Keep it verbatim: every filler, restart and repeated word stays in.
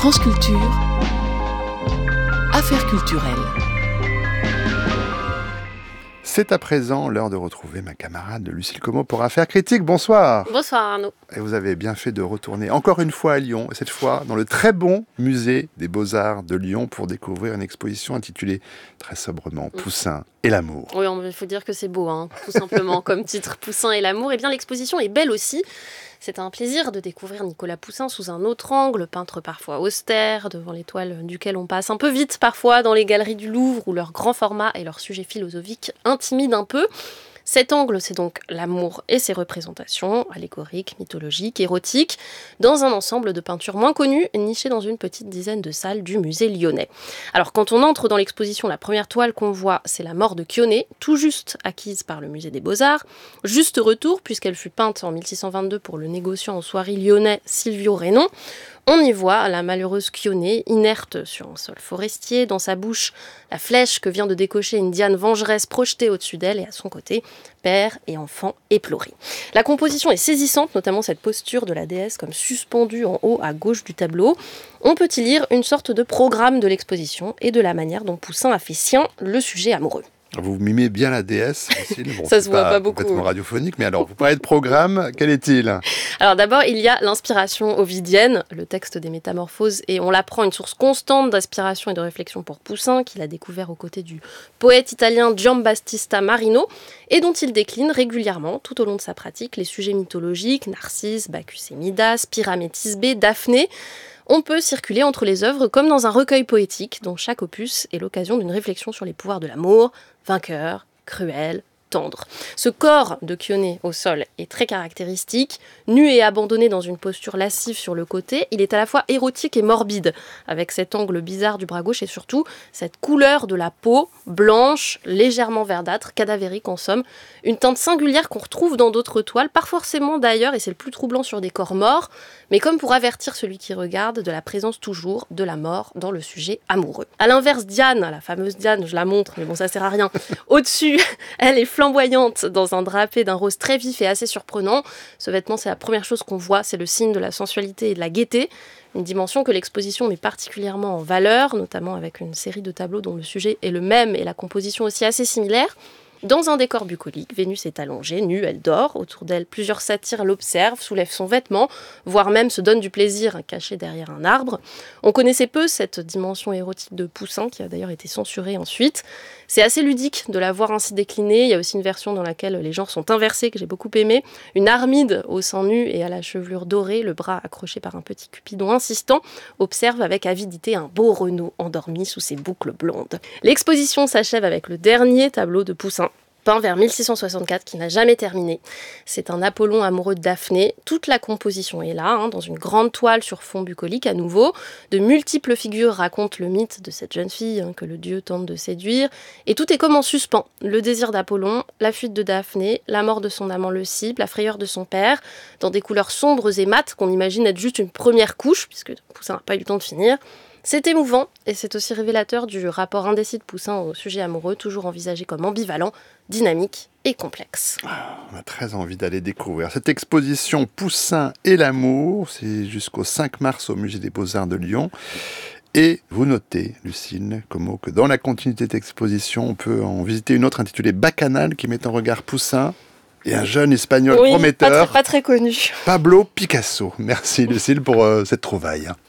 France Culture, Affaires culturelles. C'est à présent l'heure de retrouver ma camarade Lucille Comeau pour Affaires critiques. Bonsoir. Bonsoir Arnaud. Et vous avez bien fait de retourner encore une fois à Lyon, et cette fois dans le très bon musée des Beaux-Arts de Lyon pour découvrir une exposition intitulée très sobrement « Poussin et l'amour ». Oui, il faut dire que c'est beau, hein, tout simplement, comme titre, Poussin et l'amour. Eh bien, l'exposition est belle aussi. C'est un plaisir de découvrir Nicolas Poussin sous un autre angle, peintre parfois austère, devant les toiles duquel on passe un peu vite parfois dans les galeries du Louvre, où leur grand format et leur sujet philosophique intimident un peu. Cet angle, c'est donc l'amour et ses représentations, allégoriques, mythologiques, érotiques, dans un ensemble de peintures moins connues, nichées dans une petite dizaine de salles du musée lyonnais. Alors quand on entre dans l'exposition, la première toile qu'on voit, c'est la mort de Chioné, tout juste acquise par le musée des Beaux-Arts. Juste retour, puisqu'elle fut peinte en mille six cent vingt-deux pour le négociant en soierie lyonnais Silvio Rénon. On y voit la malheureuse Chioné, inerte sur un sol forestier, dans sa bouche la flèche que vient de décocher une Diane vengeresse projetée au-dessus d'elle, et à son côté, père et enfant éplorés. La composition est saisissante, notamment cette posture de la déesse comme suspendue en haut à gauche du tableau. On peut y lire une sorte de programme de l'exposition et de la manière dont Poussin a fait sien le sujet amoureux. Vous mimez bien la déesse, Lucille. Bon, ça se voit pas, pas beaucoup. Complètement radiophonique, mais alors, vous parlez de programme, quel est-il ? Alors d'abord, il y a l'inspiration ovidienne, le texte des Métamorphoses, et on l'apprend une source constante d'inspiration et de réflexion pour Poussin, qu'il a découvert aux côtés du poète italien Giambattista Marino, et dont il décline régulièrement, tout au long de sa pratique, les sujets mythologiques, Narcisse, Bacchus et Midas, Pyramétisbé, Daphné. On peut circuler entre les œuvres comme dans un recueil poétique, dont chaque opus est l'occasion d'une réflexion sur les pouvoirs de l'amour, vainqueur, cruel, tendre. Ce corps de Chioné au sol est très caractéristique. Nu et abandonné dans une posture lascive sur le côté, il est à la fois érotique et morbide, avec cet angle bizarre du bras gauche et surtout cette couleur de la peau, blanche, légèrement verdâtre, cadavérique en somme. Une teinte singulière qu'on retrouve dans d'autres toiles, pas forcément d'ailleurs, et c'est le plus troublant sur des corps morts, mais comme pour avertir celui qui regarde de la présence toujours de la mort dans le sujet amoureux. A l'inverse, Diane, la fameuse Diane, je la montre, mais bon, ça sert à rien. Au-dessus, elle est flamboyante dans un drapé d'un rose très vif et assez surprenant. Ce vêtement, c'est la première chose qu'on voit, c'est le signe de la sensualité et de la gaieté. Une dimension que l'exposition met particulièrement en valeur, notamment avec une série de tableaux dont le sujet est le même et la composition aussi assez similaire. Dans un décor bucolique, Vénus est allongée, nue, elle dort. Autour d'elle, plusieurs satyres l'observent, soulèvent son vêtement, voire même se donnent du plaisir caché derrière un arbre. On connaissait peu cette dimension érotique de Poussin, qui a d'ailleurs été censurée ensuite. C'est assez ludique de la voir ainsi déclinée. Il y a aussi une version dans laquelle les genres sont inversés, que j'ai beaucoup aimé. Une Armide au sein nu et à la chevelure dorée, le bras accroché par un petit cupidon insistant, observe avec avidité un beau Renaud endormi sous ses boucles blondes. L'exposition s'achève avec le dernier tableau de Poussin, peint vers mille six cent soixante-quatre, qui n'a jamais terminé. C'est un Apollon amoureux de Daphné. Toute la composition est là, hein, dans une grande toile sur fond bucolique à nouveau. De multiples figures racontent le mythe de cette jeune fille hein, que le dieu tente de séduire. Et tout est comme en suspens. Le désir d'Apollon, la fuite de Daphné, la mort de son amant le cible, la frayeur de son père, dans des couleurs sombres et mates qu'on imagine être juste une première couche, puisque Poussin n'a pas eu le temps de finir. C'est émouvant et c'est aussi révélateur du rapport indécis de Poussin au sujet amoureux, toujours envisagé comme ambivalent, dynamique et complexe. On a très envie d'aller découvrir cette exposition Poussin et l'amour. C'est jusqu'au cinq mars au musée des Beaux-Arts de Lyon. Et vous notez, Lucille Comeau, que dans la continuité de l'exposition, on peut en visiter une autre intitulée Bacchanal qui met en regard Poussin et un jeune espagnol oui, prometteur, pas très, pas très connu. Pablo Picasso. Merci Lucille pour euh, cette trouvaille.